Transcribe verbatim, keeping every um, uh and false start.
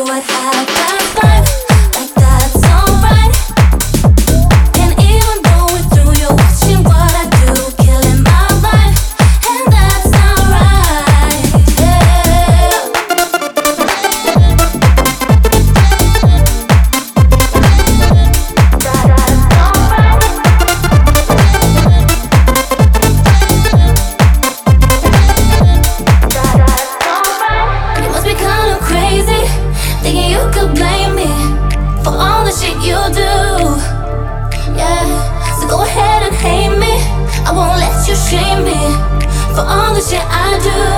what happens life. Like that's alright. And even though it's through, you're watching what I do, killing my life. And that's not right. Yeah. You must be kind of crazy, thinking you could blame me for all the shit you do. Yeah, so go ahead and hate me. I won't let you shame me for all the shit I do.